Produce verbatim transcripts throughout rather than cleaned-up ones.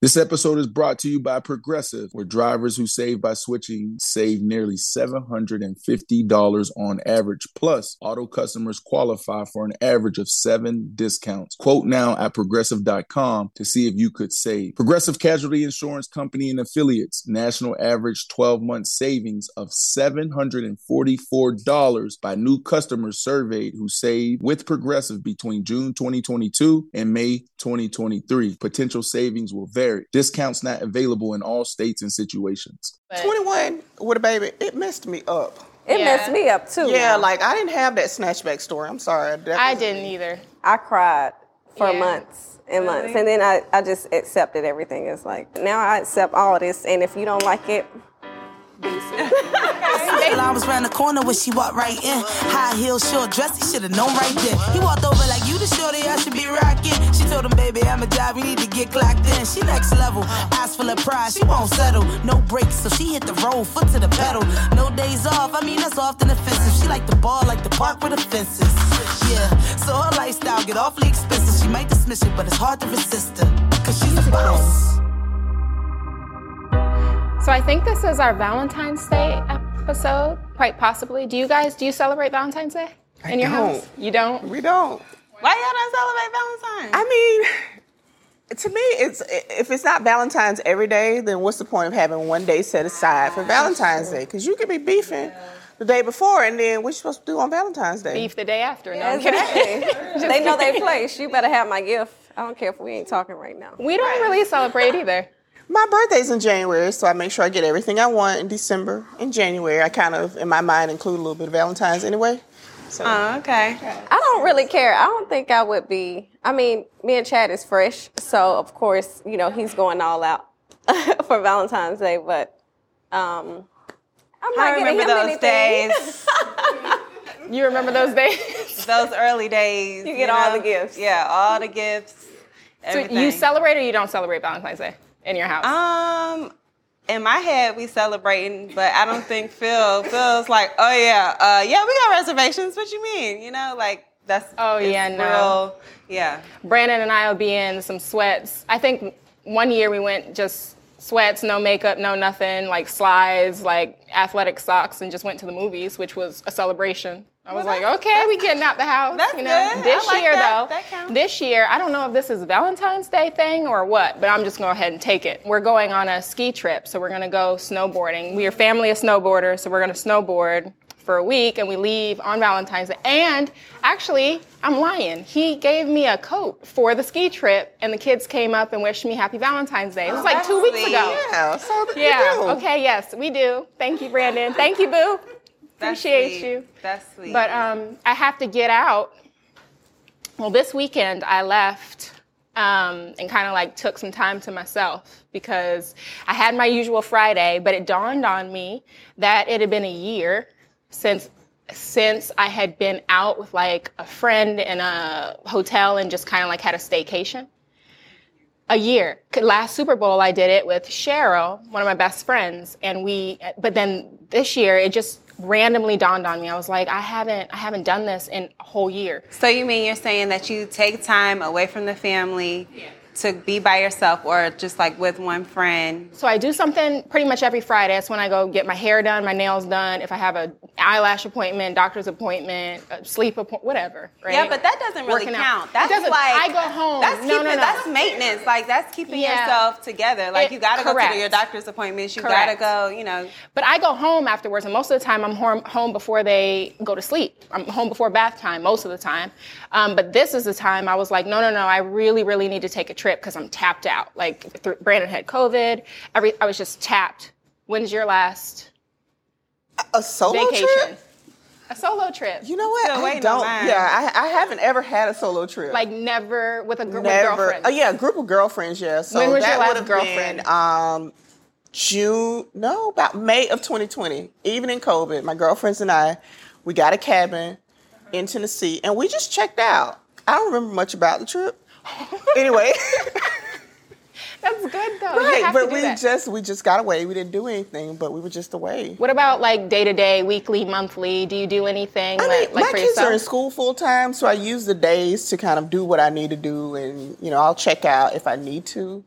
This episode is brought to you by Progressive, where drivers who save by switching save nearly seven hundred fifty dollars on average. Plus, auto customers qualify for an average of seven discounts. Quote now at progressive dot com to see if you could save. Progressive Casualty Insurance Company and Affiliates, national average twelve-month savings of seven hundred forty-four dollars by new customers surveyed who saved with Progressive between June twenty twenty-two and May twenty twenty-three. Potential savings will vary. Discounts not available in all states and situations. twenty-one with a baby, it messed me up. It yeah. messed me up, too. Yeah, like, I didn't have that snatchback story. I'm sorry. That I was... didn't either. I cried for yeah. months and really? months. And then I, I just accepted everything. It's like, now I accept all of this, and if you don't like it, I was round the corner when she walked right in. High heels, short dress, he should have known right then. He walked over like, you the shorty I should be rocking. She told him, baby, I'm a job, we need to get clocked in. She next level, eyes full of pride, she won't settle. No brakes, so she hit the road, foot to the pedal. No days off, I mean, that's often offensive. She like the ball, like the park with the fences. Yeah, so her lifestyle get awfully expensive. She might dismiss it, but it's hard to resist her, cause she's a boss. So I think this is our Valentine's Day episode, quite possibly. Do you guys, do you celebrate Valentine's Day in I your don't. house? You don't? We don't. Why y'all don't celebrate Valentine's? I mean, to me, it's if it's not Valentine's every day, then what's the point of having one day set aside for Valentine's Day? Because you could be beefing the day before, and then what you supposed to do on Valentine's Day? Beef the day after. No, yeah, I'm kidding. exactly. They know their place. You better have my gift. I don't care if we ain't talking right now. We don't really celebrate either. My birthday's in January, so I make sure I get everything I want in December and January. I kind of, in my mind, include a little bit of Valentine's anyway. So. Oh, okay. I don't really care. I don't think I would be. I mean, me and Chad is fresh, so of course, you know, he's going all out for Valentine's Day, but um, I'm not I getting remember him those anything. days. You remember those days? Those early days. You get all know? the gifts. Yeah, all the gifts. Everything. So you celebrate or you don't celebrate Valentine's Day in your house? Um, in my head, we celebrating, but I don't think Phil. Phil's like, oh yeah, uh, yeah, we got reservations. What you mean? You know, like that's. Oh yeah, real, no. Yeah. Brandon and I will be in some sweats. I think one year we went just sweats, no makeup, no nothing, like slides, like athletic socks, and just went to the movies, which was a celebration. I was Well, like, okay, we getting out the house. That's you know. good. This I like year, that. though, That counts. this year, I don't know if this is a Valentine's Day thing or what, but I'm just going to go ahead and take it. We're going on a ski trip, so we're going to go snowboarding. We are a family of snowboarders, so we're going to snowboard for a week, and we leave on Valentine's Day. And actually, I'm lying. He gave me a coat for the ski trip, and the kids came up and wished me happy Valentine's Day. It was Oh, like that's two weeks sweet. ago. Yeah, so that Yeah, you do. okay, yes, we do. Thank you, Brandon. Thank you, Boo. That's Appreciate sweet. you. That's sweet. But um, I have to get out. Well, this weekend I left um, and kind of like took some time to myself because I had my usual Friday, but it dawned on me that it had been a year since since I had been out with like a friend in a hotel and just kind of like had a staycation. A year. Last Super Bowl, I did it with Cheryl, one of my best friends, and we. But then this year, it just randomly dawned on me. I was like, I haven't, I haven't done this in a whole year. So you mean you're saying that you take time away from the family to be by yourself, or just like with one friend? So I do something pretty much every Friday. That's when I go get my hair done, my nails done. If I have an eyelash appointment, doctor's appointment, a sleep appointment, whatever. Right? Yeah, but that doesn't really Working out. count. It That's doesn't- like I go home. That's No, keeping, no, no. That's maintenance. Like that's keeping Yeah. yourself together. Like It- you got to go correct. to your doctor's appointments. You Correct. got to go. You know. But I go home afterwards, and most of the time I'm home, home before they go to sleep. I'm home before bath time most of the time. Um, but this is the time I was like, no, no, no, I really, really need to take a trip because I'm tapped out. Like th- Brandon had COVID. Every, I was just tapped. When's your last A solo vacation? trip? A solo trip. You know what? Still I waiting on don't. mine. Yeah, I, I haven't ever had a solo trip. Like never with a, gr- with Never. girlfriend. Oh yeah, a group of girlfriends. Yeah. So When was that your last would've girlfriend? Been, um, June. No, about May of twenty twenty. Even in COVID, my girlfriends and I, we got a cabin in Tennessee, and we just checked out. I don't remember much about the trip. Anyway. That's good though. You Right, have but to do we that. just we just got away. We didn't do anything, but we were just away. What about like day to day, weekly, monthly? Do you do anything I like, mean, like my for kids yourself? are in school full time, so I use the days to kind of do what I need to do, and you know, I'll check out if I need to.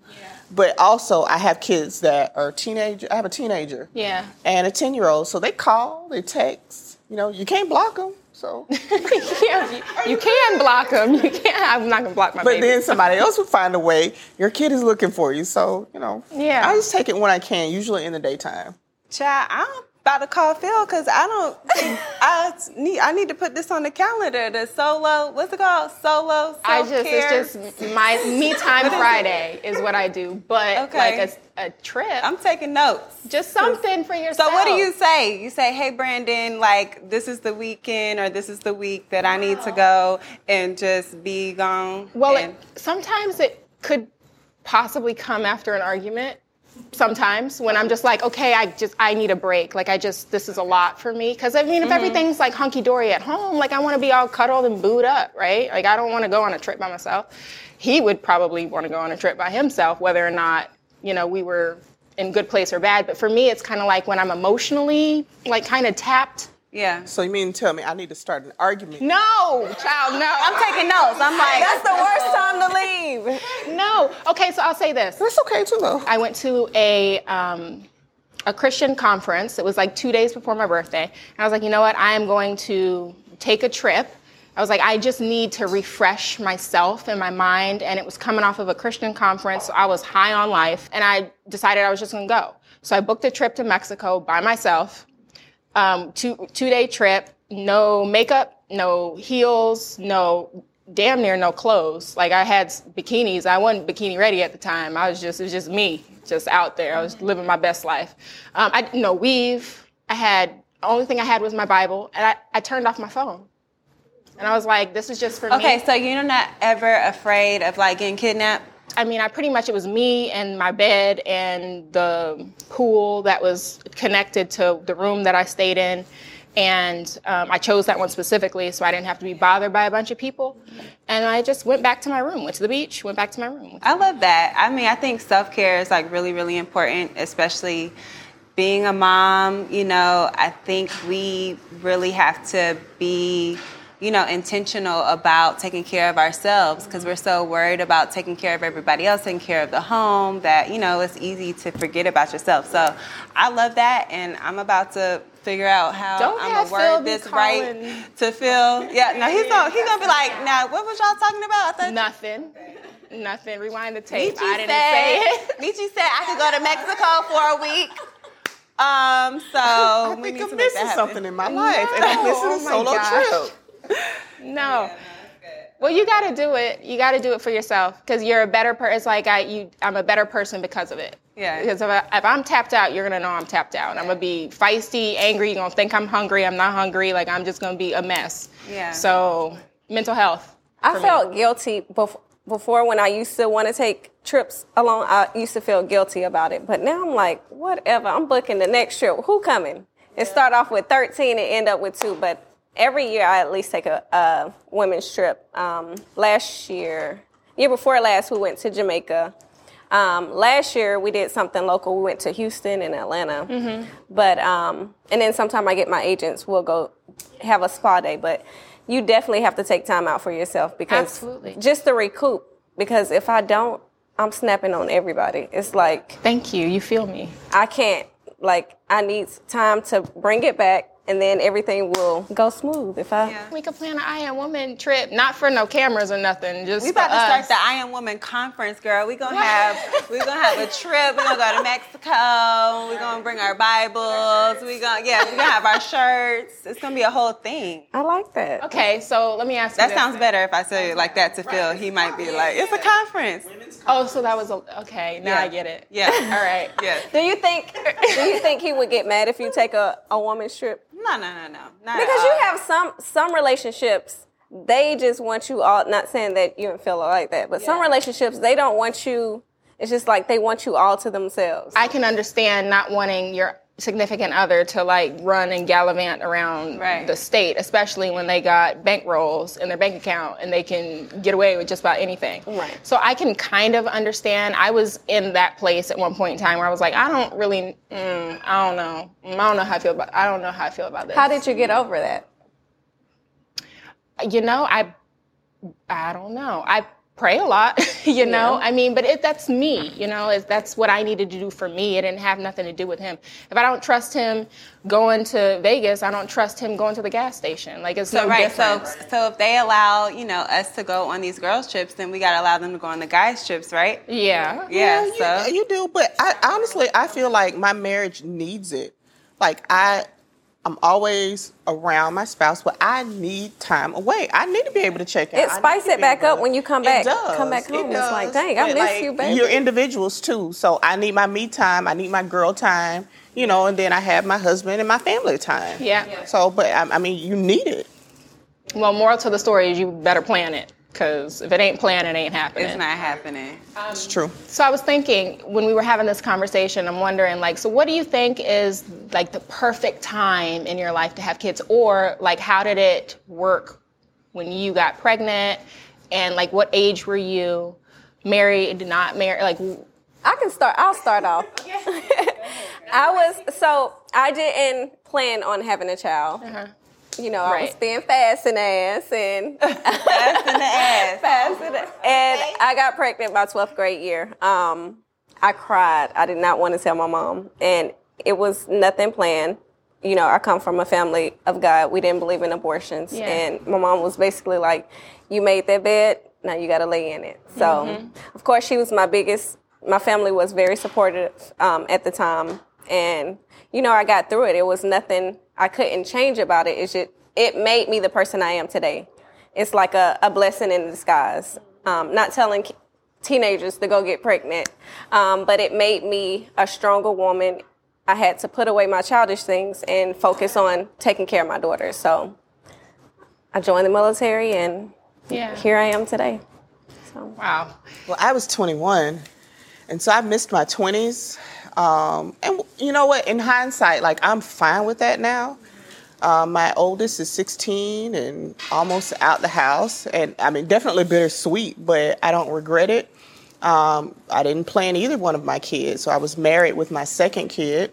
But also, I have kids that are teenager. I have a teenager. Yeah. And a ten-year-old. So they call, they text. You know, you can't block them. So. yeah, you, you can block them. You can't. I'm not gonna block my But baby. then somebody else will find a way. Your kid is looking for you. So, you know. Yeah. I just take it when I can, usually in the daytime. Child, I'm about to call Phil because I don't think I need. I need to put this on the calendar. The solo, what's it called? Solo I just self-care. it's just my me time Friday is what I do. But Okay. like a, a trip, I'm taking notes. just something for yourself. So what do you say? You say, hey, Brandon, like, this is the weekend or this is the week that I need to go and just be gone? Well, and- it, sometimes it could possibly come after an argument. Sometimes when I'm just like, okay, I just, I need a break. Like I just, this is a lot for me. Cause I mean, if everything's like hunky-dory at home, like I want to be all cuddled and booed up, right? Like I don't want to go on a trip by myself. He would probably want to go on a trip by himself, whether or not, you know, we were in good place or bad. But for me, it's kind of like when I'm emotionally like kind of tapped. yeah. So you mean to tell me I need to start an argument? No, child, no. I'm taking notes. I'm like, That's the worst time to leave. No. Okay, so I'll say this. That's okay too, though. I went to a um, a Christian conference. It was like two days before my birthday. And I was like, you know what? I am going to take a trip. I was like, I just need to refresh myself and my mind. And it was coming off of a Christian conference. So I was high on life. And I decided I was just going to go. So I booked a trip to Mexico by myself. Um, two, two-day trip, no makeup, no heels, no, damn near no clothes. Like I had bikinis. I wasn't bikini ready at the time. I was just, it was just me, just out there. I was living my best life. Um, I no weave. I had, the only thing I had was my Bible, and I, I turned off my phone. And I was like, this is just for me. okay, so you're not ever afraid of like getting kidnapped? I mean, I pretty much, it was me and my bed and the pool that was connected to the room that I stayed in. And um, I chose that one specifically so I didn't have to be bothered by a bunch of people. And I just went back to my room, went to the beach, went back to my room. I love that. I mean, I think self-care is like really, really important, especially being a mom. You know, I think we really have to be, you know, intentional about taking care of ourselves because we're so worried about taking care of everybody else, taking care of the home that, you know, it's easy to forget about yourself. So I love that. And I'm about to figure out how Don't I'm have gonna Phil word be this calling- right to Phil. Yeah, no, he's gonna he's gonna be like, now what was y'all talking about? I thought Nothing. Nothing. Rewind the tape. Nietzsche I didn't said, say it. Nietzsche said I could go to Mexico for a week. Um, so I we think need I'm to make missing that happen. something in my life, and I'm missing Oh a my solo gosh. trip. No. Well, you got to do it. You got to do it for yourself because you're a better person. It's like I, you, I'm a better person because of it. Yeah. Because if, I, if I'm tapped out, you're going to know I'm tapped out. I'm going to be feisty, angry. You're going to think I'm hungry. I'm not hungry. Like, I'm just going to be a mess. Yeah. So, mental health. I for me. felt guilty bef- before when I used to want to take trips alone. I used to feel guilty about it. But now I'm like, whatever. I'm booking the next trip. Who coming? It start off with thirteen and end up with two. But every year I at least take a, a women's trip. Um, last year, year before last, we went to Jamaica. Um, last year we did something local. We went to Houston and Atlanta. Mm-hmm. But um, and then sometime I get my agents. We'll go have a spa day. But you definitely have to take time out for yourself because Absolutely. just to recoup. Because if I don't, I'm snapping on everybody. It's like Thank you. You feel me. I can't. Like I need time to bring it back. And then everything will go smooth if I. Yeah. We could plan an I Am Woman trip, not for no cameras or nothing. Just We about for to start us. the I Am Woman conference, girl. We gonna have we gonna have a trip. We gonna go to Mexico. We gonna bring our Bibles. We gonna yeah. We gonna have our shirts. It's gonna be a whole thing. I like that. Okay, so let me ask you That this. sounds better if I say it like that to Phil. He might be like, it's a conference. Oh, so that was a, okay. Now Yeah. I get it. Yeah. All right. Yeah. Do you think? Do you think he would get mad if you take a, a woman's trip? No, no, no, no. Not Because at you all. have some some relationships. They just want you all. Not saying that you and Phil are like that, but some relationships they don't want you. It's just like they want you all to themselves. I can understand not wanting your significant other to like run and gallivant around Right. the state, especially when they got bankrolls in their bank account and they can get away with just about anything. Right. So I can kind of understand. I was in that place at one point in time where I was like, I don't really, mm, I don't know. Mm, I don't know how I feel about. I don't know how I feel about this. How did you get over that? You know, I, I don't know. I pray a lot, you know? Yeah. I mean, but it, that's me, you know? It's, that's what I needed to do for me. It didn't have nothing to do with him. If I don't trust him going to Vegas, I don't trust him going to the gas station. Like, it's So no right, difference. so so if they allow, you know, us to go on these girls trips, then we gotta allow them to go on the guys trips, right? Yeah. Yeah, Yeah, so you, you do. But I honestly, I feel like my marriage needs it. Like I, I'm always around my spouse, but I need time away. I need to be able to check out. It I need spice to it be back able up to- when you come It back. does. Come back It home. It's like, does. dang, I But, miss like, you, baby. You're individuals too, so I need my me time. I need my girl time. You know, and then I have my husband and my family time. Yeah. So, but I, I mean, you need it. Well, moral to the story is you better plan it, because if it ain't planned, it ain't happening. it's not happening. It's true. So I was thinking, when we were having this conversation, I'm wondering, like, so what do you think is, like, the perfect time in your life to have kids? Or, like, how did it work when you got pregnant? And, like, what age were you? Married, not married? Like, I can start. I'll start off. I was, so I didn't plan on having a child. uh-huh. You know, I was Right. being fast and ass and Fast in the ass. fast and and I got pregnant my twelfth grade year. Um, I cried. I did not want to tell my mom, and it was nothing planned. You know, I come from a family of God. We didn't believe in abortions, Yeah. and my mom was basically like, "You made that bed, now you got to lay in it." So, Mm-hmm. of course, she was my biggest. My family was very supportive um, at the time, and you know, I got through it. It was nothing I couldn't change about it. It's just, it made me the person I am today. It's like a, a blessing in disguise. Um, not telling ki- teenagers to go get pregnant, um, but it made me a stronger woman. I had to put away my childish things and focus on taking care of my daughters. So I joined the military, and Yeah. here I am today. So. Wow. Well, I was twenty-one, and so I missed my twenties. Um, and you know what? In hindsight, like, I'm fine with that now. Uh, my oldest is sixteen and almost out the house. And I mean, definitely bittersweet, but I don't regret it. Um, I didn't plan either one of my kids. So I was married with my second kid.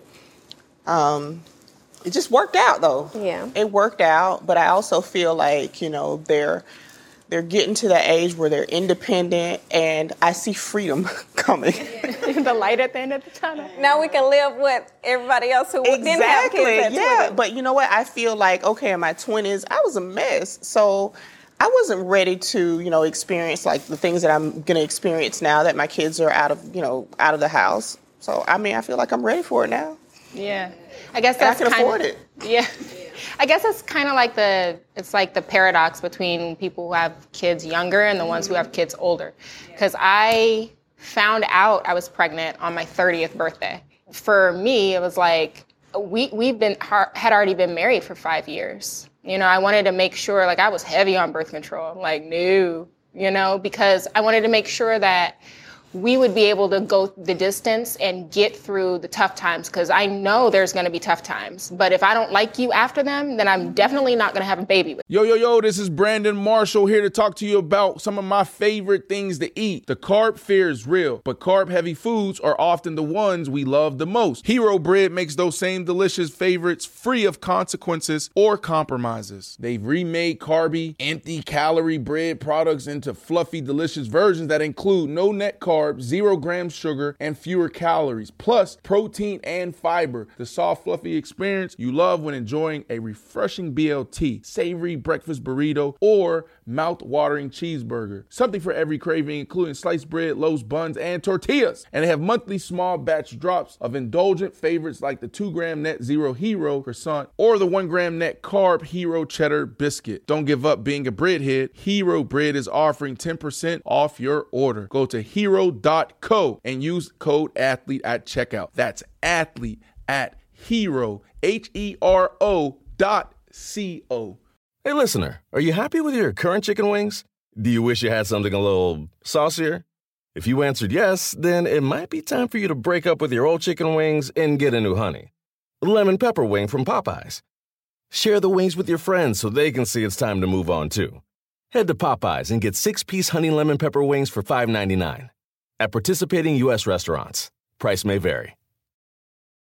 Um, it just worked out, though. Yeah. It worked out, but I also feel like, you know, they're they're getting to that age where they're independent, and I see freedom coming. The light at the end of the tunnel. Now we can live with everybody else who didn't have Exactly. kids at Yeah, twenty. but you know what? I feel like, okay, in my twenties, I was a mess. So I wasn't ready to, you know, experience like the things that I'm going to experience now that my kids are out of, you know, out of the house. So, I mean, I feel like I'm ready for it now. Yeah. I guess And I that's can kind afford of, it. Yeah. I guess it's kind of like the, it's like the paradox between people who have kids younger and the ones who have kids older. Because I found out I was pregnant on my thirtieth birthday. For me, it was like, we, we've been, had already been married for five years. You know, I wanted to make sure, like, I was heavy on birth control. I'm like, no, you know, because I wanted to make sure that we would be able to go the distance and get through the tough times, because I know there's going to be tough times. But if I don't like you after them, then I'm definitely not going to have a baby with you. Yo, yo, yo, this is Brandon Marshall here to talk to you about some of my favorite things to eat. The carb fear is real, but carb-heavy foods are often the ones we love the most. Hero Bread makes those same delicious favorites free of consequences or compromises. They've remade carby, empty-calorie bread products into fluffy, delicious versions that include no net carbs, zero grams sugar, and fewer calories, plus protein and fiber. The soft, fluffy experience you love when enjoying a refreshing B L T, savory breakfast burrito, or mouth-watering cheeseburger. Something for every craving, including sliced bread, loaves, buns, and tortillas. And they have monthly small batch drops of indulgent favorites like the two gram net zero Hero croissant or the one gram net carb Hero cheddar biscuit. Don't give up being a breadhead. Hero Bread is offering ten percent off your order. Go to hero dot co and use code athlete at checkout. That's athlete at hero, H E R O dot C O. Hey, listener, are you happy with your current chicken wings? Do you wish you had something a little saucier? If you answered yes, then it might be time for you to break up with your old chicken wings and get a new honey. Lemon pepper wing from Popeyes. Share the wings with your friends so they can see it's time to move on, too. Head to Popeyes and get six-piece honey lemon pepper wings for five ninety-nine. At participating U S restaurants. Price may vary.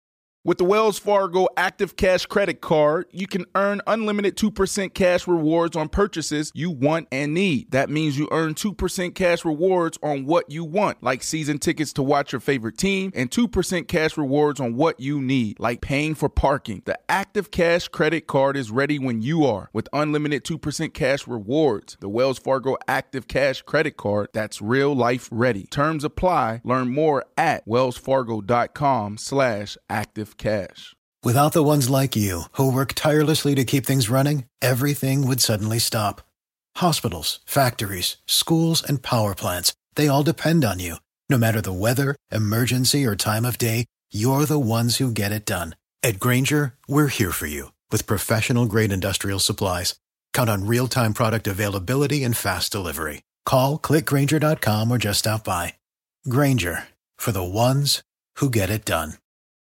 With the Wells Fargo Active Cash Credit Card, you can earn unlimited two percent cash rewards on purchases you want and need. That means you earn two percent cash rewards on what you want, like season tickets to watch your favorite team, and two percent cash rewards on what you need, like paying for parking. The Active Cash Credit Card is ready when you are, with unlimited two percent cash rewards. The Wells Fargo Active Cash Credit Card, that's real life ready. Terms apply. Learn more at wellsfargo.com slash active cash. Without the ones like you, who work tirelessly to keep things running, everything would suddenly stop. Hospitals, factories, schools, and power plants, they all depend on you. No matter the weather, emergency, or time of day, you're the ones who get it done. At Grainger, we're here for you with professional-grade industrial supplies. Count on real-time product availability and fast delivery. Call, click Grainger dot com, or just stop by. Grainger, for the ones who get it done.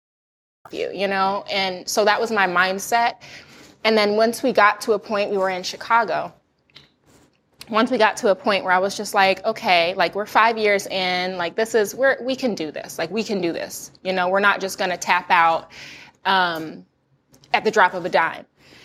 You, you know, and so that was my mindset. And then once we got to a point, we were in Chicago. Once we got to a point where I was just like, okay, like we're five years in, like this is, we're, we can do this. Like we can do this. You know, we're not just going to tap out um, at the drop of a dime.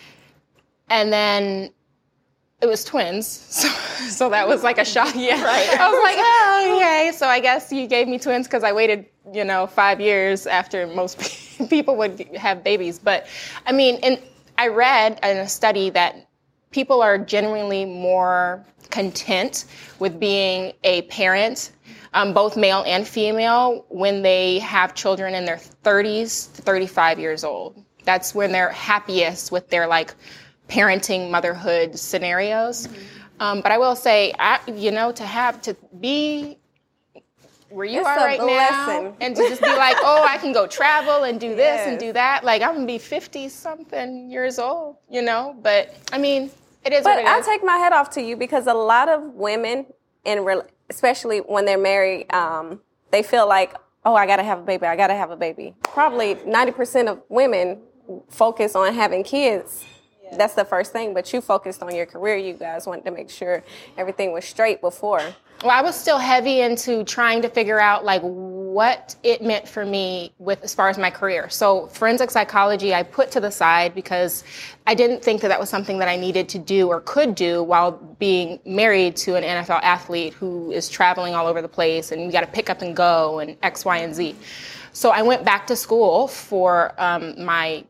And then it was twins. So, so that was like a shock. Yeah. Right. I was like, oh, okay. So I guess you gave me twins because I waited, you know, five years after most people would have babies. But I mean, and I read in a study that people are genuinely more content with being a parent, um, both male and female, when they have children in their thirties to thirty-five years old. That's when they're happiest with their like parenting, motherhood scenarios. Mm-hmm. Um, but I will say, I, you know, to have to be where you it's are right blessing. now and to just be like, oh, I can go travel and do this yes. and do that. Like, I'm going to be fifty-something years old, you know? But, I mean, it is but what it I'll is. take my hat off to you because a lot of women, in re- especially when they're married, um, they feel like, oh, I got to have a baby. I got to have a baby. Probably ninety percent of women focus on having kids. Yeah. That's the first thing. But you focused on your career. You guys wanted to make sure everything was straight before. Well, I was still heavy into trying to figure out like what it meant for me with as far as my career. So forensic psychology, I put to the side because I didn't think that that was something that I needed to do or could do while being married to an N F L athlete who is traveling all over the place and you got to pick up and go and X, Y, and Z. So I went back to school for um, my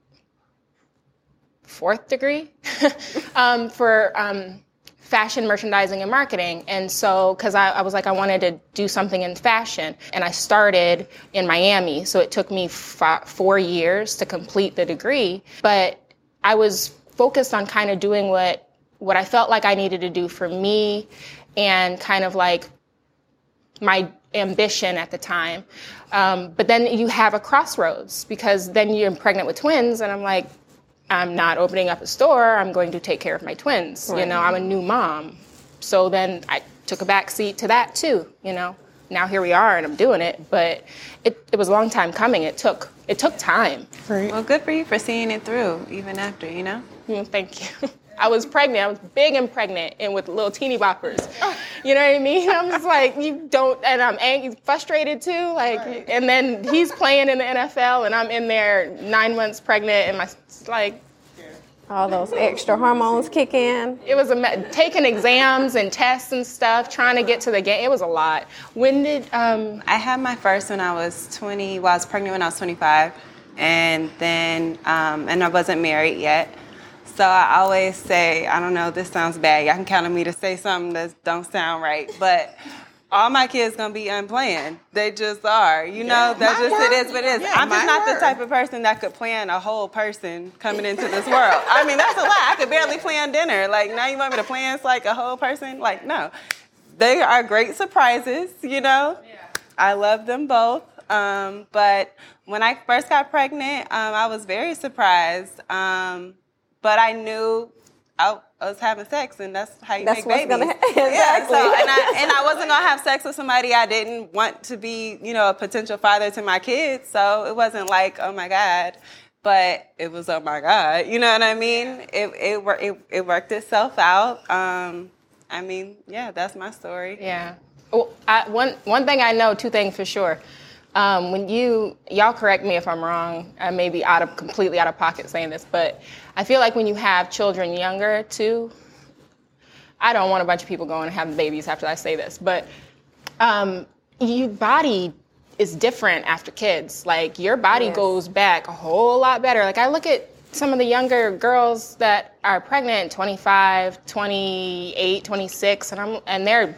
fourth degree um, for um, fashion merchandising and marketing. And so, because I, I was like, I wanted to do something in fashion. And I started in Miami. So it took me f- four years to complete the degree. But I was focused on kind of doing what, what I felt like I needed to do for me and kind of like my ambition at the time. Um, but then you have a crossroads because then you're pregnant with twins. And I'm like, I'm not opening up a store. I'm going to take care of my twins. Right. You know, I'm a new mom. So then I took a back seat to that too, you know. Now here we are and I'm doing it, but it, it was a long time coming. It took it took time. Right. Well, good for you for seeing it through even after, you know. Mm, thank you. I was pregnant. I was big and pregnant and with little teeny boppers. You know what I mean? I'm just like, you don't, and I'm angry, frustrated too. Like, right. And then he's playing in the N F L and I'm in there nine months pregnant and my, like. All those extra hormones kick in. It was a, taking exams and tests and stuff, trying to get to the game. It was a lot. When did, um. I had my first when I was twenty, well, I was pregnant when I was twenty-five. And then, um, and I wasn't married yet. So I always say, I don't know, this sounds bad. Y'all can count on me to say something that don't sound right. But all my kids gonna be unplanned. They just are. You know, yeah, that's just word. It is what it is. Yeah, I'm just not word. The type of person that could plan a whole person coming into this world. I mean, that's a lie. I could barely plan dinner. Like, now you want me to plan like a whole person? Like, no. They are great surprises, you know. Yeah. I love them both. Um, but when I first got pregnant, um, I was very surprised. Um, But I knew I was having sex, and that's how you that's make babies. Gonna, exactly. Yeah, so, and, I, and I wasn't going to have sex with somebody I didn't want to be, you know, a potential father to my kids. So it wasn't like, oh, my God. But it was, oh, my God. You know what I mean? It it, it, it worked itself out. Um, I mean, yeah, that's my story. Yeah. Well, I, one, one thing I know, two things for sure. Um, when you, y'all correct me if I'm wrong, I may be out of, completely out of pocket saying this, but I feel like when you have children younger too, I don't want a bunch of people going and having babies after I say this, but um, your body is different after kids. Like your body yes. goes back a whole lot better. Like I look at some of the younger girls that are pregnant, twenty-five, twenty-eight, twenty-six, and I'm and they're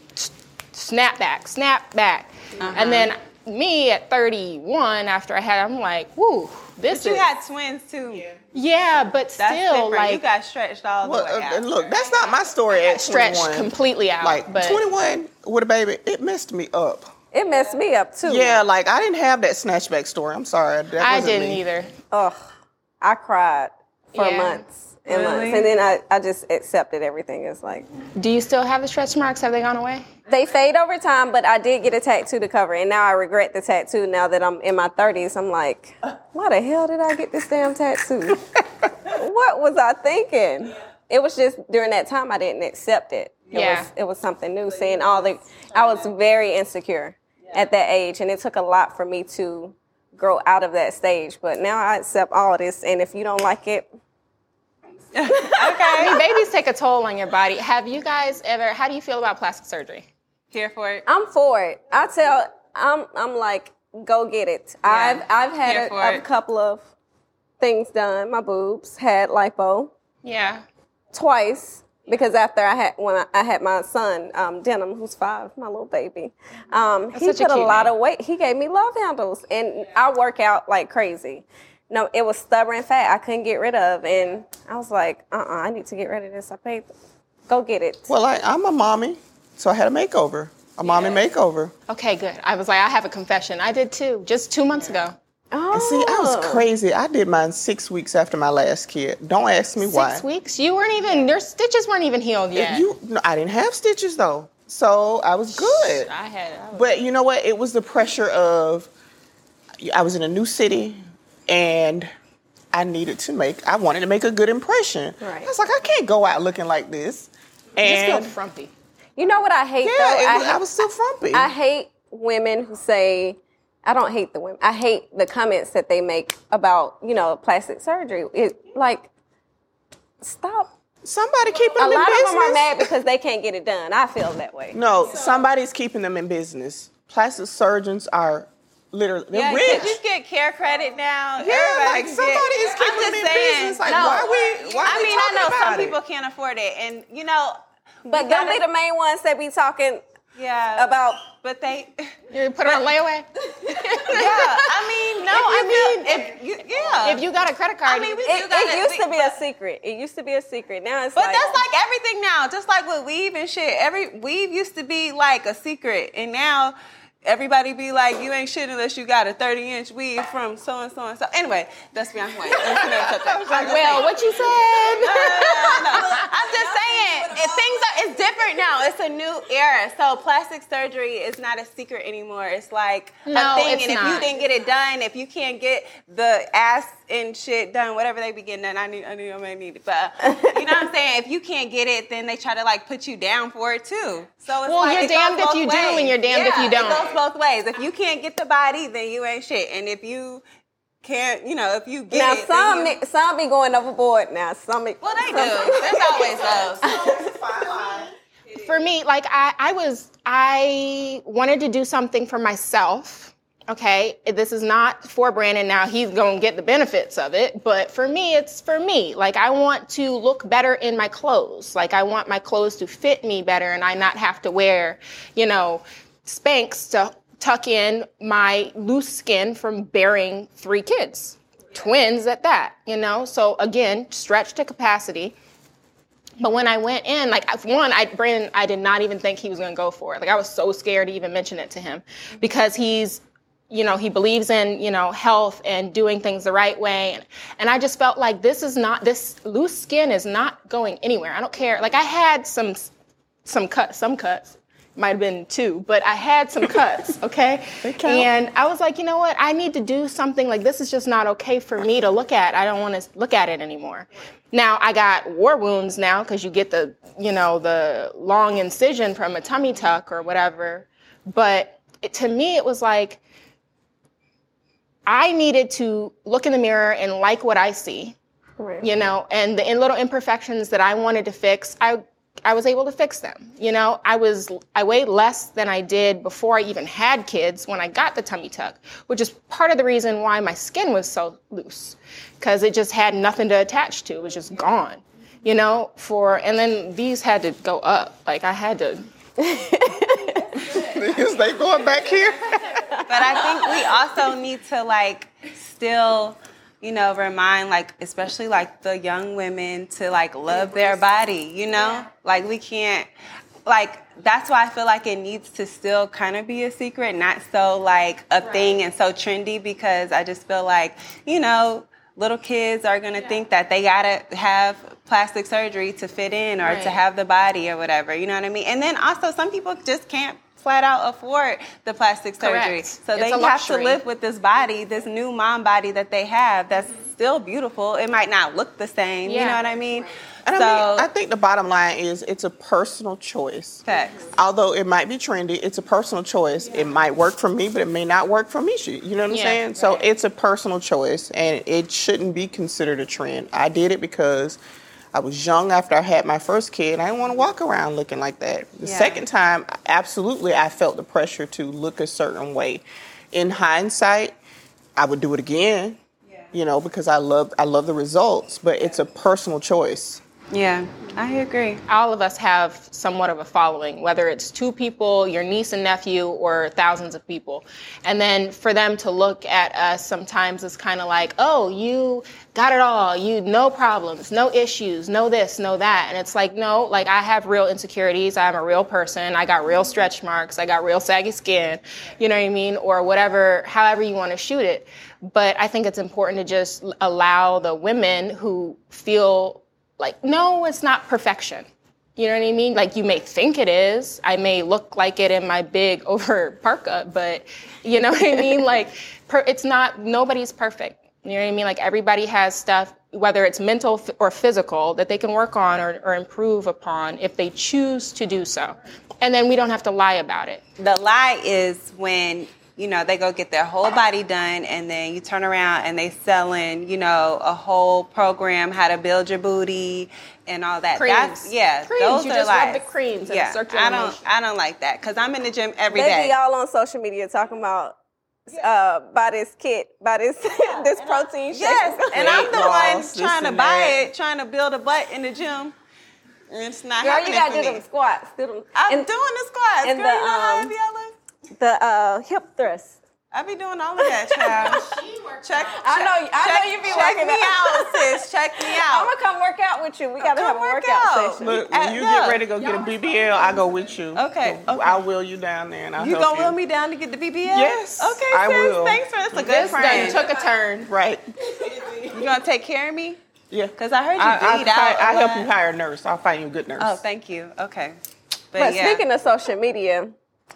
snap back, snap back. Uh-huh. And then me at thirty-one, after I had, I'm like, whoo, this but you is... you had twins too. Yeah, yeah but that's still, different. like... You got stretched all well, the way uh, out. And look, that's not my story at stretched twenty-one. Completely out. Like, but... twenty-one with a baby, it messed me up. It messed me up too. Yeah, like I didn't have that snatchback story. I'm sorry. That I wasn't didn't me. either. Ugh, I cried for Yeah. months and Really? months. And then I, I just accepted everything. It's like... Do you still have the stretch marks? Have they gone away? They fade over time, but I did get a tattoo to cover it. And now I regret the tattoo. Now that I'm in my thirties, I'm like, why the hell did I get this damn tattoo? What was I thinking? It was just during that time I didn't accept it. It Yeah. was, it was something new. Seeing all the... I was very insecure at that age. And it took a lot for me to grow out of that stage. But now I accept all of this. And if you don't like it... Okay. I mean, babies take a toll on your body. Have you guys ever... How do you feel about plastic surgery? Here for it. I'm for it. I tell, I'm, I'm like, go get it. Yeah, I've, I've had here a, for a it. couple of things done. My boobs had lipo Yeah. twice because after I had when I, I had my son, um, Denim, who's five, my little baby, um, he such a put a, cute lot name. of weight. He gave me love handles, and I work out like crazy. No, it was stubborn fat I couldn't get rid of, and I was like, uh-uh, I need to get rid of this. I paid. Go get it. Well, I, I'm a mommy, so I had a makeover, a mommy makeover. Okay, good. I was like, I have a confession. I did too, just two months ago. Oh. And see, I was crazy. I did mine six weeks after my last kid. Don't ask me why. Six weeks? You weren't even, your stitches weren't even healed yet. You, no, I didn't have stitches though, so I was good. I had, I was, But you know what? It was the pressure of I was in a new city, and I needed to make. I wanted to make a good impression. Right. I was like, I can't go out looking like this. you just And feel frumpy. You know what I hate yeah, though? it I, was, hate, I was still frumpy. I hate women who say, I don't hate the women. I hate the comments that they make about, you know, plastic surgery. It like, stop. Somebody keeping A them in lot business. of them are mad because they can't get it done. I feel that way. No, somebody's keeping them in business. Plastic surgeons are literally they're Yeah, rich. you just get care credit now. Yeah, Everybody like, can somebody get, is keeping I'm just them in saying, business. Like, no, why we- why I we mean, I talking know about some it? people can't afford it, and you know, But we them gotta- be the main ones that be talking yeah about. but they. You put it on layaway? Yeah, I mean, no, I mean, if you, yeah, If you got a credit card, I mean, we It, do gotta, it used we- to be a secret. It used to be a secret. Now it's But like. that's like everything now. Just like with weave and shit. Every weave used to be like a secret, and now everybody be like, you ain't shit unless you got a thirty inch weave from so and so and so. Anyway, that's beyond the point. Let's not touch that. I'm just well, saying. what you said? No, no, no. I'm just saying, it, things are, it's different now. It's a new era. So plastic surgery is not a secret anymore. It's like No, a thing. it's and if not. you didn't get it done, if you can't get the ass and shit done, whatever they be getting done, I need, I need, I may need it. But uh, you know what I'm saying? If you can't get it, then they try to like put you down for it too. So it's Well, like, you're it goes damned if both you do ways. and you're damned if Yeah, you don't. It goes both ways. If you can't get the body, then you ain't shit. And if you can't, you know, if you get now it, some then you, ni- some be going overboard now. Some be, well, they do. some- There's always those. For me, like I, I was, I wanted to do something for myself. Okay, this is not for Brandon now. He's going to get the benefits of it. But for me, it's for me. Like I want to look better in my clothes. Like I want my clothes to fit me better and I not have to wear, you know, Spanx to tuck in my loose skin from bearing three kids, twins at that, you know? So again, stretch to capacity. But when I went in, like one, I Brandon, I did not even think he was going to go for it. Like I was so scared to even mention it to him because he's, you know, he believes in, you know, health and doing things the right way. And, and I just felt like this is not, this loose skin is not going anywhere. I don't care. Like I had some, some cuts, some cuts. Might have been two, but I had some cuts, okay? And I was like, you know what? I need to do something. Like, this is just not okay for me to look at. I don't want to look at it anymore. Now, I got war wounds now because you get the, you know, the long incision from a tummy tuck or whatever. But it, to me, it was like, I needed to look in the mirror and like what I see, right. you know, and the in little imperfections that I wanted to fix, I I was able to fix them. You know, I was I weighed less than I did before I even had kids when I got the tummy tuck, which is part of the reason why my skin was so loose, because it just had nothing to attach to. It was just gone, you know, for, and then these had to go up. Like I had to. Is they going back here? But I think we also need to like still, you know, remind like, especially like the young women to like love their body, you know? Yeah. Like we can't, like, that's why I feel like it needs to still kind of be a secret, not so like a right. thing and so trendy, because I just feel like, you know, little kids are going to yeah. think that they got to have plastic surgery to fit in or right. to have the body or whatever, you know what I mean? And then also some people just can't flat out afford the plastic surgery. Correct. So it's they have to live with this body, this new mom body that they have that's still beautiful. It might not look the same, yeah. you know what I mean? And so I, mean, I think the bottom line is it's a personal choice. Facts. Although it might be trendy, it's a personal choice. Yeah. It might work for me, but it may not work for me. You know what I'm yeah, saying? Right. So it's a personal choice, and it shouldn't be considered a trend. I did it because I was young after I had my first kid. I didn't want to walk around looking like that. The yeah. second time, absolutely, I felt the pressure to look a certain way. In hindsight, I would do it again, yeah. you know, because I love I love the results. But it's a personal choice. Yeah, I agree. All of us have somewhat of a following, whether it's two people, your niece and nephew, or thousands of people. And then for them to look at us sometimes is kind of like, oh, you got it all. You no problems, no issues, no this, no that. And it's like, no, like I have real insecurities. I'm a real person. I got real stretch marks. I got real saggy skin, you know what I mean? Or whatever, however you want to shoot it. But I think it's important to just allow the women who feel like, no, it's not perfection. You know what I mean? Like, you may think it is. I may look like it in my big over parka, but you know what I mean? Like, per, it's not, nobody's perfect. You know what I mean? Like, everybody has stuff, whether it's mental or physical, that they can work on or, or improve upon if they choose to do so. And then we don't have to lie about it. The lie is when, you know, they go get their whole body done, and then you turn around and they selling, you know, a whole program, how to build your booty and all that. Creams. That's, yeah, creams. Those you are just lies. love the creams and yeah, the circulation. I don't, I don't like that, because I'm in the gym every they day. They be all on social media talking about uh, buy this kit, buy this this protein shake. Yes, and I'm the loss, one trying to buy that. it, trying to build a butt in the gym. And it's not Girl, happening you gotta for do me. them squats. Do them. I'm and, doing the squats. and Girl, the, you know how um, heavy I lift? The uh, hip thrust. I be doing all of that, child. check, I know, I check, know you be check working me out. out, sis. Check me out. I'm gonna come work out with you. We gotta Come have a work workout out. session. Look, when At- you yeah. get ready to go get a B B L, I go with you. Okay, So okay. I'll wheel you down there, and I'll You help gonna you. wheel me down to get the B B L? Yes, Okay, I sis. will. Thanks for this. A good This friend. done took a turn. Right. You gonna take care of me? Yeah. Because I heard you I, bleed I, out. I, I a help lot. you hire a nurse. I'll find you a good nurse. Oh, thank you. Okay. But, But yeah. speaking of social media,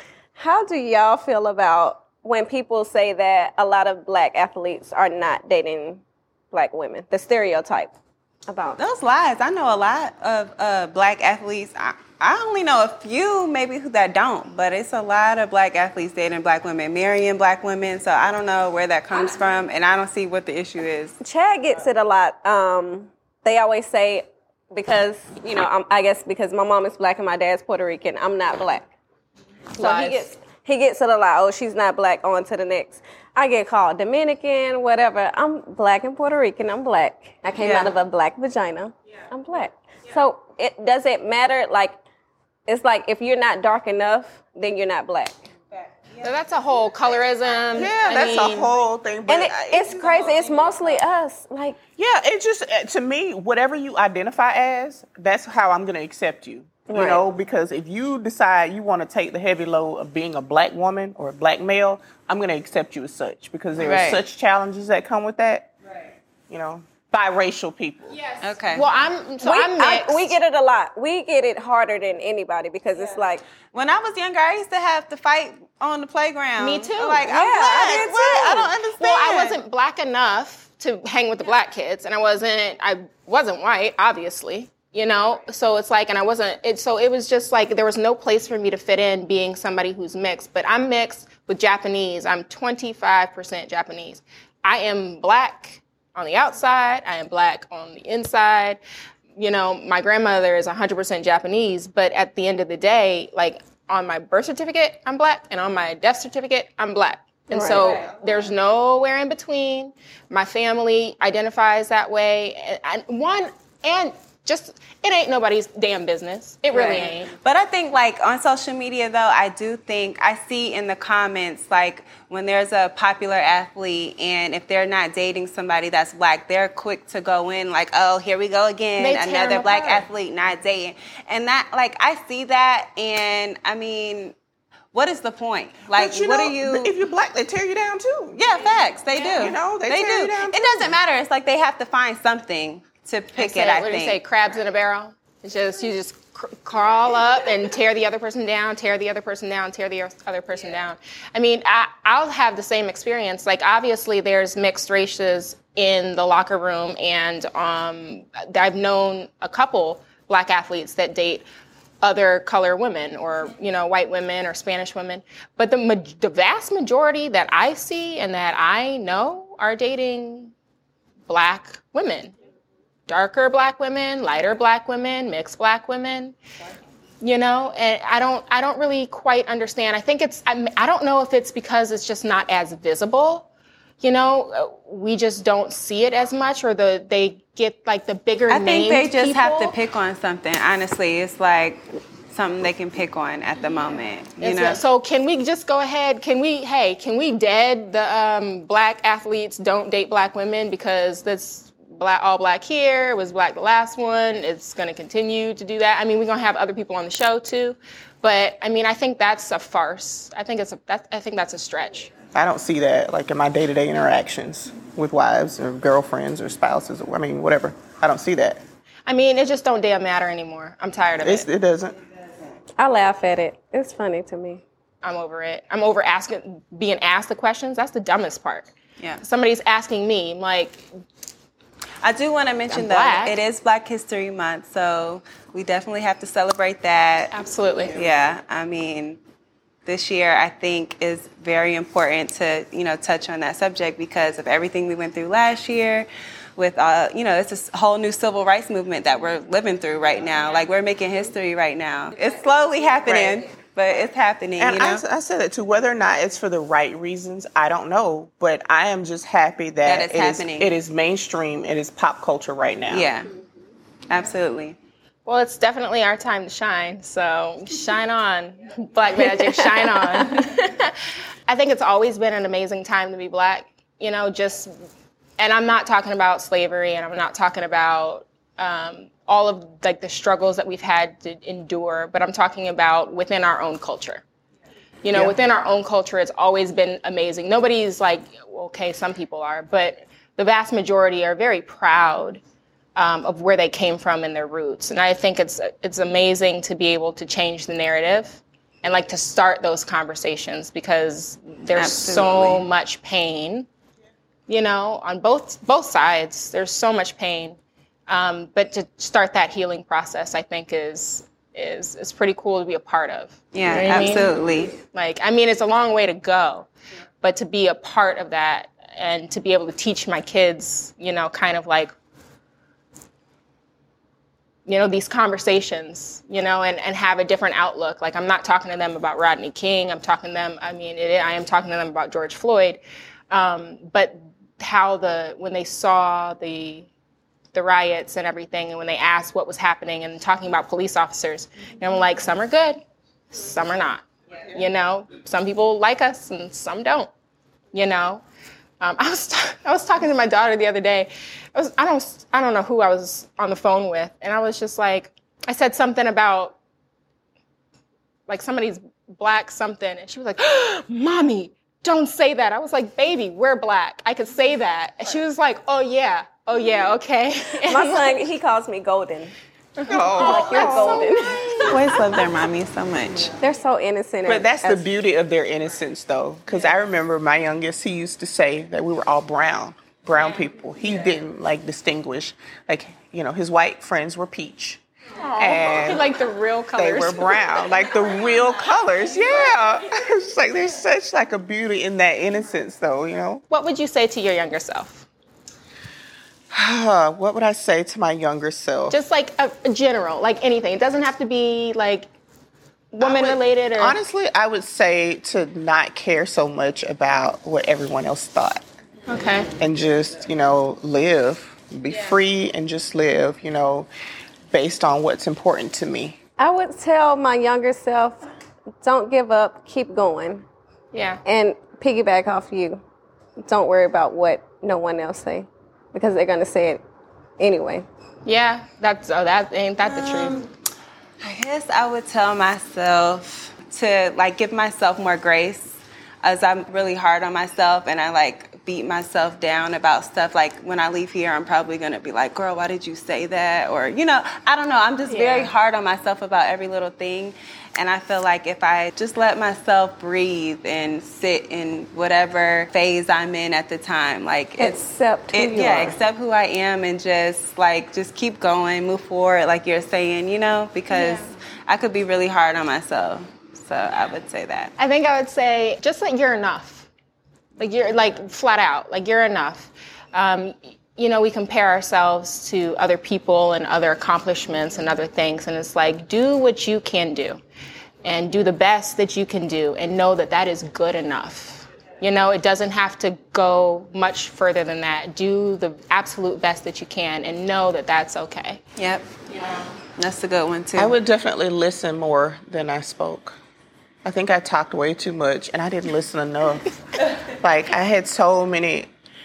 how do y'all feel about when people say that a lot of black athletes are not dating black women? The stereotype about those lies. I know a lot of uh, black athletes. I, I only know a few maybe who that don't, but it's a lot of black athletes dating black women, marrying black women. So I don't know where that comes from, and I don't see what the issue is. Chad gets it a lot. Um, they always say, because, you know, I'm, I guess because my mom is black and my dad's Puerto Rican, I'm not black. So Lies. he gets he gets it a lot. Oh, she's not black. On to the next. I get called Dominican, whatever. I'm black and Puerto Rican. I'm black. I came Yeah. out of a black vagina. I'm black. So it does it matter? Like, it's like if you're not dark enough, then you're not black. So that's a whole colorism. Yeah, I that's mean, a whole thing. But And it, it's crazy. It's mostly us. Like, yeah, it just, uh, to me, whatever you identify as, that's how I'm going to accept you. You Right. know, because if you decide you want to take the heavy load of being a black woman or a black male, I'm going to accept you as such, because there Right. are such challenges that come with that. Right. You know, biracial people. Yes. Okay. Well, I'm so we, I'm I- mixed. we get it a lot. We get it harder than anybody because it's like, When I was younger, I used to have to fight on the playground. Me too. Like, Yeah, I'm black. I did What? too. I don't understand. Well, I wasn't black enough to hang with the black kids, and I wasn't I wasn't white, obviously. You know, so it's like, and I wasn't, it, so it was just like, there was no place for me to fit in being somebody who's mixed, but I'm mixed with Japanese. I'm twenty-five percent Japanese. I am black on the outside. I am black on the inside. You know, my grandmother is one hundred percent Japanese, but at the end of the day, like on my birth certificate, I'm black, and on my death certificate, I'm black. And right. so there's nowhere in between. My family identifies that way. And, and one, and just, it ain't nobody's damn business. It really right. ain't. But I think, like, on social media, though, I do think, I see in the comments, like, when there's a popular athlete and if they're not dating somebody that's black, they're quick to go in, like, oh, here we go again, another black apart. athlete not dating. And that, like, I see that, and, I mean... What is the point? Like, you what know, are you... If you're black, they tear you down, too. Yeah, facts. They yeah, do. You know, they, they tear do. you down, too. It doesn't matter. It's like they have to find something to pick say, it, I what think. What do you say, crabs in a barrel? It's just, you just cr- crawl up and tear the other person down, tear the other person down, tear the other person down. I mean, I, I'll have the same experience. Like, obviously, there's mixed races in the locker room, and um, I've known a couple black athletes that date other color women, or, you know, white women or Spanish women. But the ma- the vast majority that I see and that I know are dating black women. Darker black women, lighter black women, mixed black women. You know, and I don't I don't really quite understand. I think it's I, I don't know if it's because it's just not as visible. You know, we just don't see it as much, or the they get like the bigger named I think they just people. have to pick on something. Honestly, it's like something they can pick on at the moment. You it's know. Right. So can we just go ahead? Can we? Hey, can we dead the um, black athletes don't date black women because that's black all black here. It was black the last one. It's going to continue to do that. I mean, we're going to have other people on the show too, but I mean, I think that's a farce. I think it's a. That, I think that's a stretch. I don't see that, like, in my day-to-day interactions with wives or girlfriends or spouses, or, I mean, whatever. I don't see that. I mean, it just don't damn matter anymore. I'm tired of it's, it. It doesn't. I laugh at it. It's funny to me. I'm over it. I'm over asking, being asked the questions. That's the dumbest part. Yeah. Somebody's asking me, like... I do want to mention, I'm though, black. it is Black History Month, so we definitely have to celebrate that. Absolutely. Yeah, I mean... This year, I think, is very important to, you know, touch on that subject because of everything we went through last year with, uh, you know, it's a whole new civil rights movement that we're living through right now. Like, we're making history right now. It's slowly happening, right. but it's happening, and you know? I, I said that, too. Whether or not it's for the right reasons, I don't know. But I am just happy that, that it's it happening. Is, it is mainstream. It is pop culture right now. Yeah, absolutely. Well, it's definitely our time to shine, so shine on, Black Magic, shine on. I think it's always been an amazing time to be Black, you know, just, and I'm not talking about slavery, and I'm not talking about um, all of, like, the struggles that we've had to endure, but I'm talking about within our own culture. You know, yeah. within our own culture, it's always been amazing. Nobody's like, okay, some people are, but the vast majority are very proud Um, of where they came from and their roots. And I think it's it's amazing to be able to change the narrative and, like, to start those conversations because there's Absolutely. so much pain, you know, on both both sides. There's so much pain. Um, but to start that healing process, I think is is is pretty cool to be a part of. Yeah, you know absolutely. I mean? Like, I mean, it's a long way to go, but to be a part of that and to be able to teach my kids, you know, kind of like, you know, these conversations, you know, and, and have a different outlook. Like, I'm not talking to them about Rodney King. I'm talking to them, I mean, it, I am talking to them about George Floyd. Um, but how the, when they saw the the riots and everything, and when they asked what was happening and talking about police officers, and I'm like, some are good, some are not. You know, some people like us and some don't, you know. Um, I was t- I was talking to my daughter the other day. I was I don't I don't know who I was on the phone with, and I was just like, I said something about like somebody's black something, and she was like, "Mommy, don't say that." I was like, "Baby, we're black. I could say that." And she was like, "Oh yeah, oh yeah, okay." My son, he calls me golden. Oh, like, you're golden. Boys love their mommy so much. They're so innocent. But that's as, the beauty of their innocence, though. Because I remember my youngest, he used to say that we were all brown. brown people. He didn't like distinguish. Like, you know, his white friends were peach. Aww, and like the real colors. They were brown, like the real colors. Yeah, it's like there's such like a beauty in that innocence, though. You know. What would you say to your younger self? What would I say to my younger self? Just like a, a general, like anything. It doesn't have to be like woman would, related. Or honestly, I would say to not care so much about what everyone else thought. Okay. And just, you know, live, be yeah. free, and just live. You know. Based on what's important to me. I would tell my younger self, don't give up, keep going. Yeah. And piggyback off you. Don't worry about what no one else say, because they're going to say it anyway. Yeah, that's oh, that ain't that the um, truth. I guess I would tell myself to like give myself more grace, as I'm really hard on myself and I like beat myself down about stuff. Like when I leave here, I'm probably going to be like, girl, why did you say that? Or, you know, I don't know. I'm just yeah. very hard on myself about every little thing. And I feel like if I just let myself breathe and sit in whatever phase I'm in at the time, like accept it's, who it, you yeah, are. accept who I am and just like, just keep going, move forward, like you're saying, you know, because yeah. I could be really hard on myself. So I would say that. I think I would say just that you're enough. Like you're like flat out, like you're enough. Um, you know, we compare ourselves to other people and other accomplishments and other things. And it's like, do what you can do and do the best that you can do and know that that is good enough. You know, it doesn't have to go much further than that. Do the absolute best that you can and know that that's okay. Yep. Yeah. That's a good one too. I would definitely listen more than I spoke. I think I talked way too much and I didn't listen enough. Like I had so many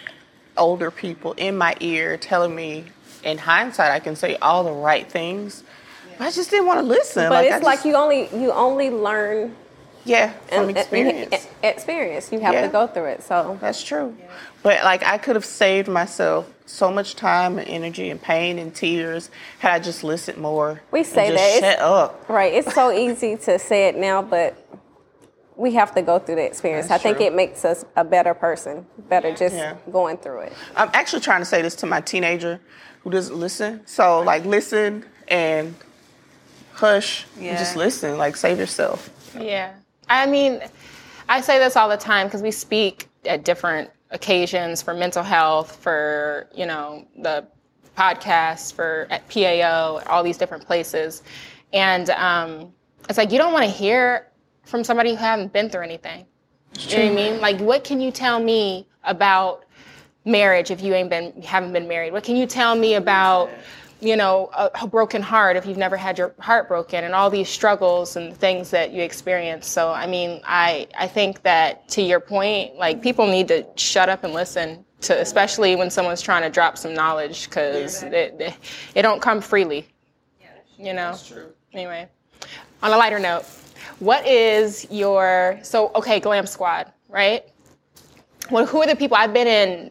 older people in my ear telling me, in hindsight, I can say all the right things, but I just didn't want to listen. But like, it's I just, like you only you only learn. Yeah, from and, experience. And, and, experience. You have yeah. to go through it. So that's true. Yeah. But like I could have saved myself so much time and energy and pain and tears had I just listened more. We say and just that. Shut it's, up. Right. It's so easy to say it now, but we have to go through the experience. That's I think true. it makes us a better person, better just yeah. going through it. I'm actually trying to say this to my teenager who doesn't listen. So, like, listen and hush yeah. and just listen. Like, save yourself. Yeah. I mean, I say this all the time because we speak at different occasions for mental health, for, you know, the podcast, for at P A O, all these different places. And um, it's like, you don't want to hear from somebody who haven't been through anything. You know what I mean? Like, what can you tell me about marriage if you ain't been, haven't been married? What can you tell me about, you know, a, a broken heart if you've never had your heart broken, and all these struggles and things that you experience? So, I mean, I, I think that to your point, like, people need to shut up and listen to, especially when someone's trying to drop some knowledge, because it, it, it don't come freely, you know? That's true. Anyway, on a lighter note, what is your, so, okay, Glam Squad, right? Well, who are the people? I've been in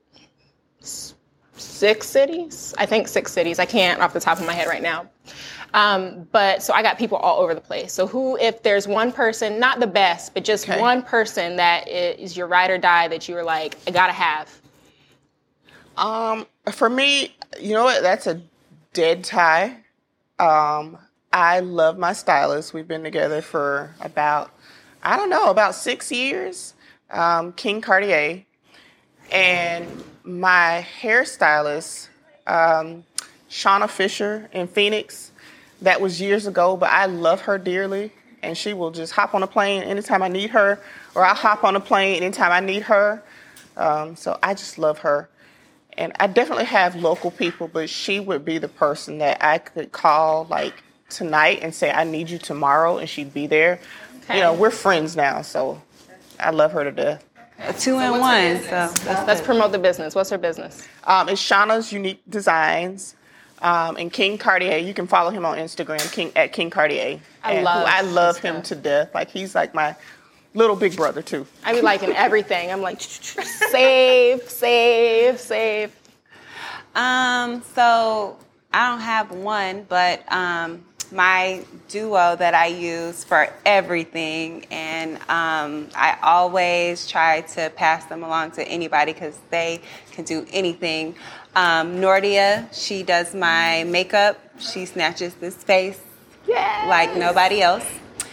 six cities, I think six cities. I can't off the top of my head right now. Um, but so I got people all over the place. So who, if there's one person, not the best, but just okay. one person that is your ride or die that you were like, I gotta have. Um, for me, you know what? That's a dead tie. Um, I love my stylist. We've been together for about, I don't know, about six years. Um, King Cartier. And my hairstylist, um, Shauna Fisher in Phoenix. That was years ago, but I love her dearly. And she will just hop on a plane anytime I need her, or I'll hop on a plane anytime I need her. Um, so I just love her. And I definitely have local people, but she would be the person that I could call, like, tonight and say, I need you tomorrow, and she'd be there. Okay. You know, we're friends now, so I love her to death. A two in one. So let's, let's promote the business. What's her business? Um, it's Shauna's Unique Designs. Um, and King Cartier, you can follow him on Instagram, King at King Cartier. I and love who, I love him stuff. to death. Like, he's like my little big brother, too. I be liking everything. I'm like, save, save, save. Um, so I don't have one, but um, my duo that I use for everything, and um, I always try to pass them along to anybody because they can do anything. Um, Nordia, she does my makeup. She snatches this face yes. like nobody else.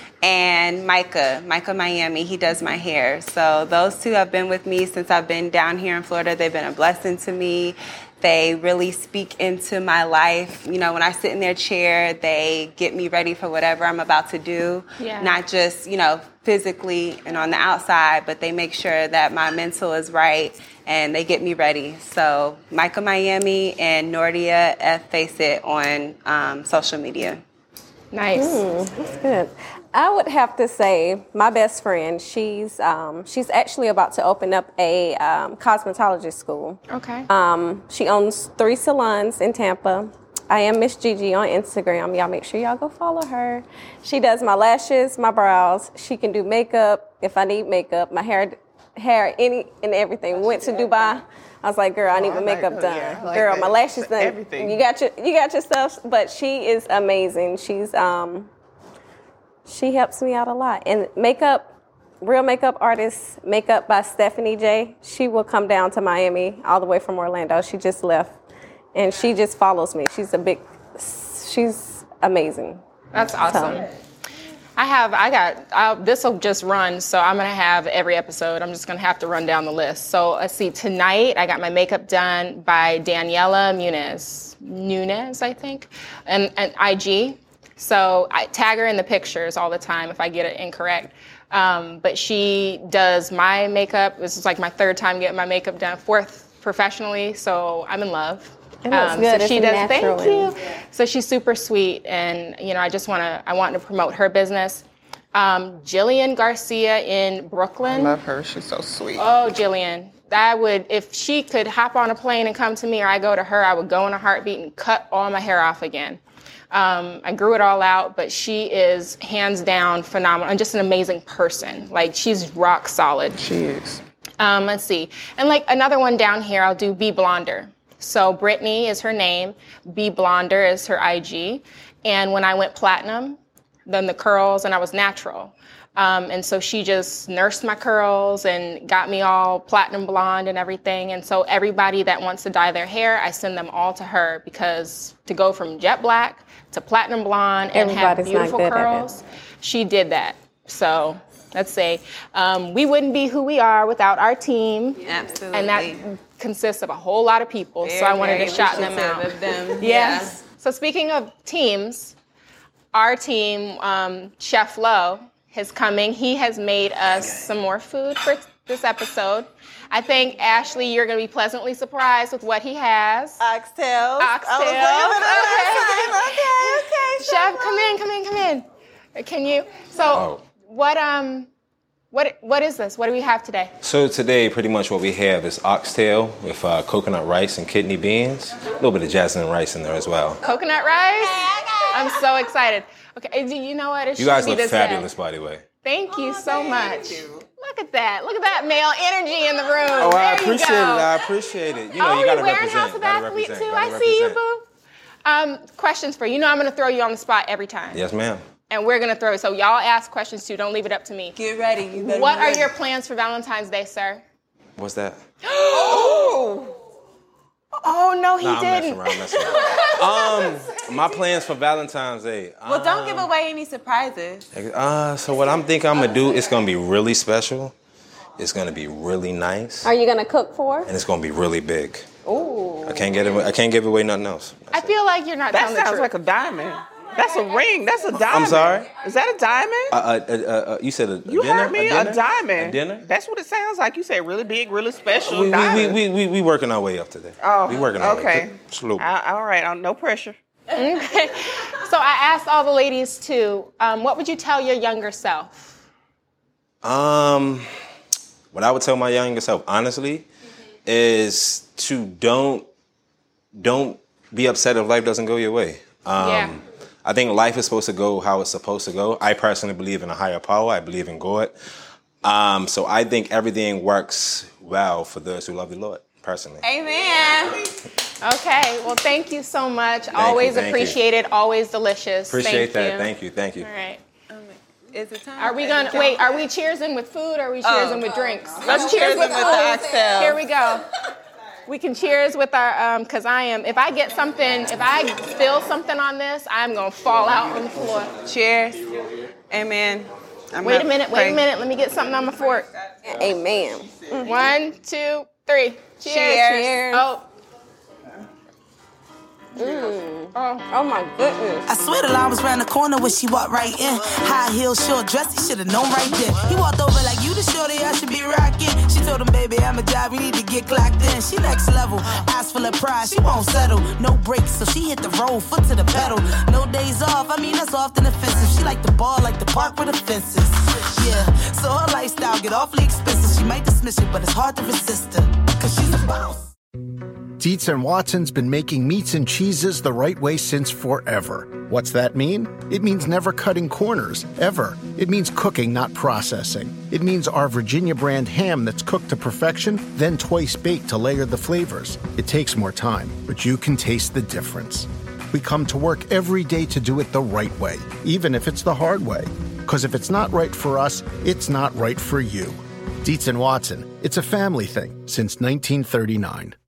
And Micah, Micah Miami, he does my hair. So those two have been with me since I've been down here in Florida. They've been a blessing to me. They really speak into my life. You know, when I sit in their chair, they get me ready for whatever I'm about to do. Yeah. Not just, you know, physically and on the outside, but they make sure that my mental is right and they get me ready. So Micah Miami and Nordia F. Faceit on um, social media. Nice. Mm, that's good. I would have to say my best friend, she's um, she's actually about to open up a um, cosmetology school. Okay. Um, she owns three salons in Tampa. I am Miss Gigi on Instagram. Y'all make sure y'all go follow her. She does my lashes, my brows. She can do makeup if I need makeup. My hair, hair, any and everything. Went to Dubai. I was like, girl, I need my makeup done. Yeah, like girl, that. My lashes done. Everything. You got your you got your stuff, but she is amazing. She's um. She helps me out a lot. And makeup, real makeup artist, Makeup by Stephanie J. She will come down to Miami all the way from Orlando. She just left. And she just follows me. She's a big, she's amazing. That's awesome. So. I have, I got, this will just run, so I'm going to have every episode. I'm just going to have to run down the list. So let's see, tonight I got my makeup done by Daniela Munez. Nunez, I think, and, and I G. So I tag her in the pictures all the time if I get it incorrect. Um, but she does my makeup. This is like my third time getting my makeup done, fourth professionally. So I'm in love. It looks um, good. So she it's does. Thank and, you. So she's super sweet, and you know, I just want to. I want to promote her business. Um, Jillian Garcia in Brooklyn. I love her. She's so sweet. Oh, Jillian. I would, if she could hop on a plane and come to me, or I go to her, I would go in a heartbeat and cut all my hair off again. Um, I grew it all out, but she is hands down phenomenal and just an amazing person. Like, she's rock solid. She is. Um, let's see. And like another one down here, I'll do B Blonder. So Brittany is her name. B Blonder is her I G. And when I went platinum, then the curls, and I was natural. Um, and so she just nursed my curls and got me all platinum blonde and everything. And so everybody that wants to dye their hair, I send them all to her, because to go from jet black to platinum blonde and have beautiful curls, she did that. So let's say um, we wouldn't be who we are without our team. Absolutely. And that consists of a whole lot of people. Very, so I wanted to shout them out. Of them. Yes. Yeah. So speaking of teams, our team, um, Chef Lo, is coming. He has made us some more food for this episode. I think, Ashley, you're going to be pleasantly surprised with what he has. Oxtails. Oxtails. Okay. okay, okay. Chef, come in, come in, come in. Can you? So, oh. what um, what what is this? What do we have today? So today, pretty much what we have is oxtail with uh, coconut rice and kidney beans. A little bit of jasmine rice in there as well. Coconut rice? I'm so excited. Okay, do you know what? It you guys look fabulous, by the way. Thank you so much. You. Look at that. Look at that male energy in the room. Oh, there I appreciate it. I appreciate it. You know, oh, you got to represent. represent. House of Athlete too. I represent. see you, boo. Um, questions for you. You know I'm going to throw you on the spot every time. Yes, ma'am. And we're going to throw, so y'all ask questions too. Don't leave it up to me. Get ready. You better what be ready. are your plans for Valentine's Day, sir? What's that? Oh! Oh, no, he nah, didn't. I'm messing around, I'm messing around. um, my plans for Valentine's Day. Well, um, don't give away any surprises. Uh, so what I'm thinking I'm going to do, it's going to be really special. It's going to be really nice. Are you going to cook for? And it's going to be really big. Ooh. I can't get away, I can't give away nothing else. That's I feel it. Like you're not that telling the truth. That sounds like a diamond. That's a ring. That's a diamond. I'm sorry? Is that a diamond? Uh, uh, uh, uh, you said a, a you dinner? heard me, a, dinner? a diamond. A dinner? That's what it sounds like. You said really big, really special we, diamond. We, we, we, we working our way up today. Oh, we working our okay. way up. Slowly. All right, no pressure. Okay. So I asked all the ladies too, um, what would you tell your younger self? Um, what I would tell my younger self, honestly, is to don't, don't be upset if life doesn't go your way. Um, yeah. I think life is supposed to go how it's supposed to go. I personally believe in a higher power. I believe in God. Um, so I think everything works well for those who love the Lord. personally. Amen. Okay, well, thank you so much. Thank always you, thank appreciate you. it. Always delicious. Appreciate thank that. You. Thank you. Thank you. All right. Is it time? Are we gonna wait? Are we cheersing with food? Or are we cheersing Oh. with drinks? Let's cheers with the oxtail. Here we go. We can cheers with our um, cause I am. If I get something, if I spill something on this, I'm gonna fall out on the floor. Cheers. Amen. I'm Wait a gonna minute. pray. Wait a minute. Let me get something on my fork. Amen. One, two, three. Cheers. Cheers. Oh. Mm. Oh. Oh my goodness. I swear the line was round the corner when she walked right in. High heel, short dress, he should've known right then. He walked over like, you the shorty I should be rocking. She told him, baby, I'm a job, we need to get clocked in. She next level, eyes full of pride, she won't settle. No brakes, so she hit the road, foot to the pedal. No days off, I mean, that's often offensive. She like the ball, like the park with the fences. Yeah, so her lifestyle get awfully expensive. She might dismiss it, but it's hard to resist her, cause she's a boss. Dietz and Watson's been making meats and cheeses the right way since forever. What's that mean? It means never cutting corners, ever. It means cooking, not processing. It means our Virginia brand ham that's cooked to perfection, then twice baked to layer the flavors. It takes more time, but you can taste the difference. We come to work every day to do it the right way, even if it's the hard way. Because if it's not right for us, it's not right for you. Dietz and Watson, it's a family thing since nineteen thirty-nine.